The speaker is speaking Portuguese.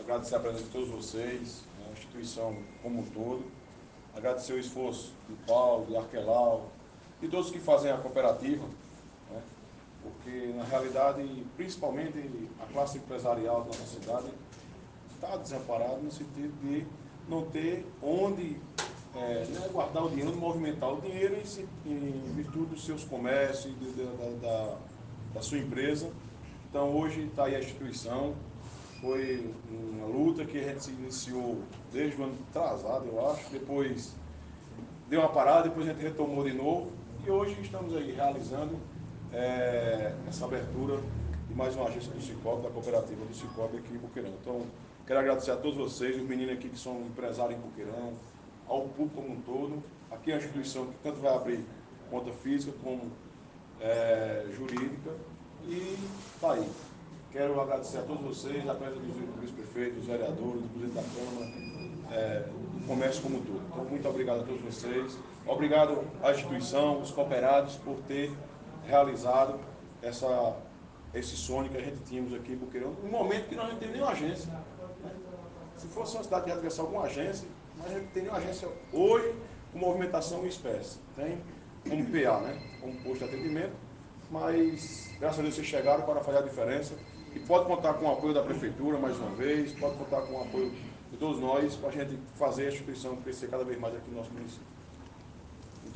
agradecer a presença de todos vocês, a instituição como um todo, agradecer o esforço de Paulo, de Arquelau, de todos que fazem a cooperativa, né? Porque, na realidade, principalmente a classe empresarial da nossa cidade está desamparada no sentido de não ter onde né, guardar o dinheiro, onde movimentar o dinheiro em virtude dos seus comércios, da sua empresa. Então, hoje está aí a instituição. Foi uma luta que a gente se iniciou desde o ano atrasado, eu acho. Depois deu uma parada, depois a gente retomou de novo. E hoje estamos aí realizando essa abertura de mais uma agência do Cicobi, da cooperativa do Cicobi aqui em Boqueirão. Então, quero agradecer a todos vocês, os meninos aqui que são empresários em Boqueirão, ao público como um todo. Aqui é uma instituição que tanto vai abrir conta física como jurídica. E está aí. Quero agradecer a todos vocês, a presença dos vice-prefeitos, dos vereadores, do presidente da Câmara, do comércio como um todo. Então, muito obrigado a todos vocês. Obrigado à instituição, os cooperados, por ter realizado esse sonho que a gente tínhamos aqui em Boqueirão, no momento que nós não temos nenhuma agência. Né? Se fosse uma cidade que tivesse alguma agência, mas a gente não tem nenhuma agência hoje com movimentação em espécie. Tem como PA, né? Como posto de atendimento, mas graças a Deus vocês chegaram para fazer a diferença. E pode contar com o apoio da Prefeitura, mais uma vez, pode contar com o apoio de todos nós, para a gente fazer a instituição crescer cada vez mais aqui no nosso município.